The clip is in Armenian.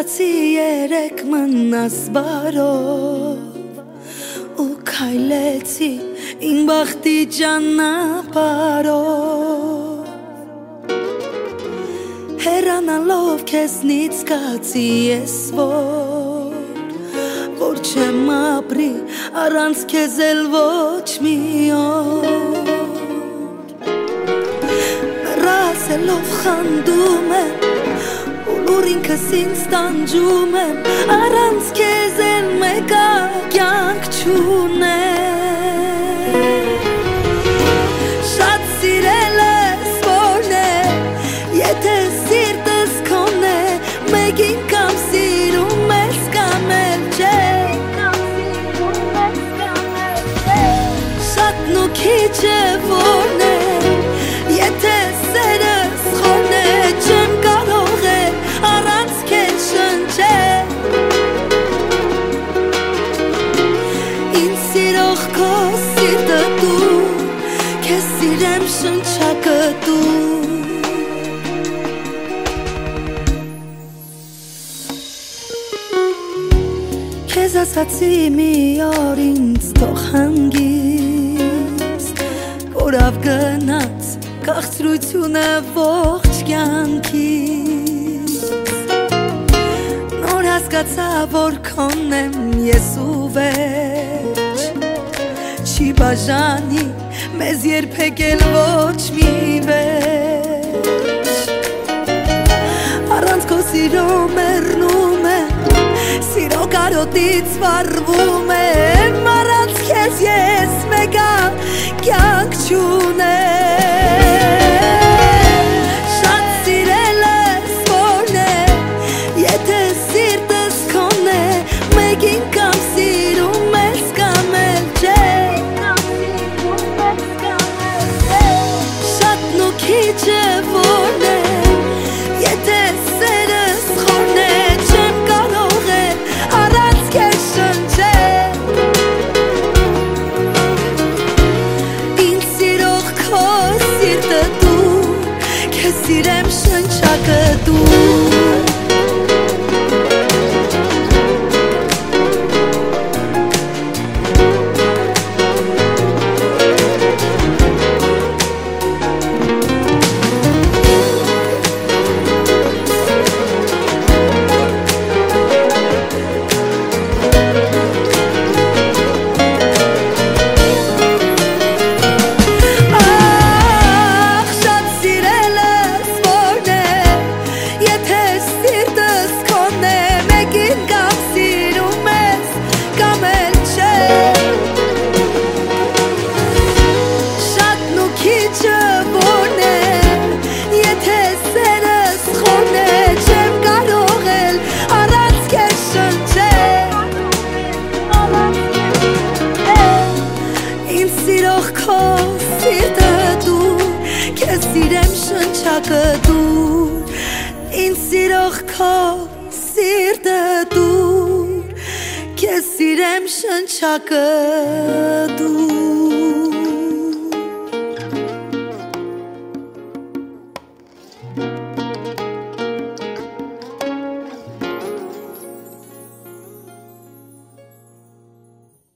Քեզացի երեք մնաս բարով ու քայլեցի իմ բախտի ճանապարհով հեռանալով քեզնից զգացի ես որ չեմ ապրի առանց քեզ էլ ոչ մի օր Մեռասելով խանդում եմ Ուր ինքս ինձ տանջում եմ Առանց քեզ էլ մեկա կյանք չունեմ Շատ սիրել ես որն է Եթե սիրտս քոն է Մեկին կամ սիրում ես կամ էլ չէ Շատն ու քիչ է որն է Եթե սերս խոն է Չեմ կարող է առանց քեզ շնչել Ինձ սիրող քո սիրտը դու Քեզ սիրեմ շնչակտու Քեզ ասացի մի օր ինձ թող հանգիստ Որավ գնաց քաղցրությունը ողջ կյանքիս Նոր հասկացա որ քոն եմ ես ու վերջ Չի բաժանի մեզ երբեք էլ ոչ մի վերջ Առանց քո սիրո մեռնում եմ Սիրո կարոտից վառվում եմ Առանց քեզ ես մեկա կյանք չունեմ Շատ սիրել ես որն է Եթե սիրտս քոն է Մեկին կամ սիրում ես կամ էլ չէ Շատն ու քիչ է որն է Եթե սերս խորն է Չեմ կարող է առանց քեզ շնչել Ինձ սիրող քո սիրտը դու Քեզ սիրեմ շնչակտու Սիրեմ շնչակտուր Ինձ սիրող քո սիրտը դուր Քեզ սիրեմ շնչակտուր